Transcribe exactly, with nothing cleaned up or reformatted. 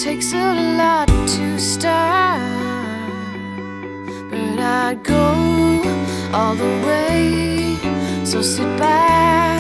takes a lot to start, but I'd go all the way. So sit back